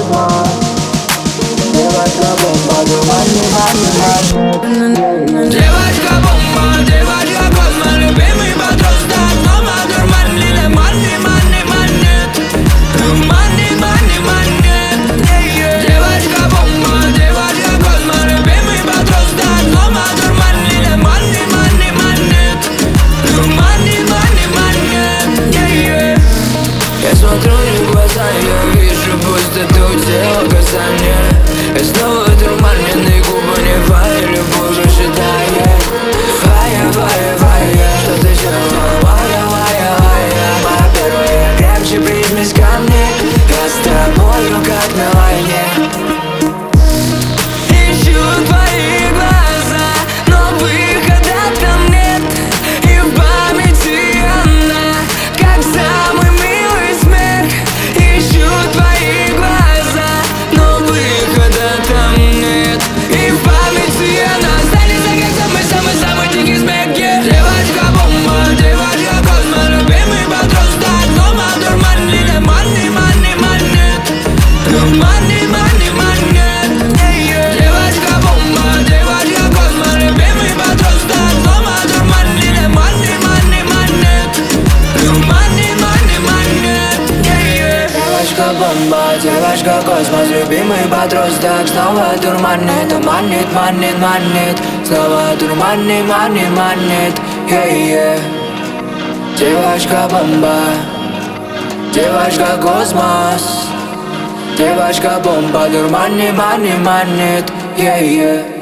космос. Девочка-бомба, дурманит, Девочка-бомба, девочка-космос, любимый подросток, снова дурманит, манит, манит, манит, манит, манит, манит. Девочка-бомба, девочка-космос, любимый подросток, снова дурманит, манит, манит, манит, манит, манит, манит. Я смотрю ей в глаза, я вижу пустоту, тело касание. И снова дурманенные губы не фая, любовь ожидает. Фая, фая, фая, что ты сделала? Фая, фая, фая, моя первая, крепче прижмись ко мне. Я с тобою как на войне. Ищу твои глаза, но выхода там нет. И в памяти она, как самый милый смех. Ищу твои глаза, но выхода там нет. И в памяти она останется, как самый-самый-самый дикий смех. Девочка-бомба, девочка-космос, любимый подросток, снова дурманит, манит, манит, манит, манит, манит, манит. Девочка-бомба, девочка-космос, любимый подросток, снова дурманит, манит, манит, манит, манит, манит, манит. Девочка-бомба, девочка-космос, любимый подросток, снова дурманит, манит, манит, манит, снова дурманит, манит, манит. Девочка-бомба, девочка-космос, девочка-бомба, дурманит, манит, манит.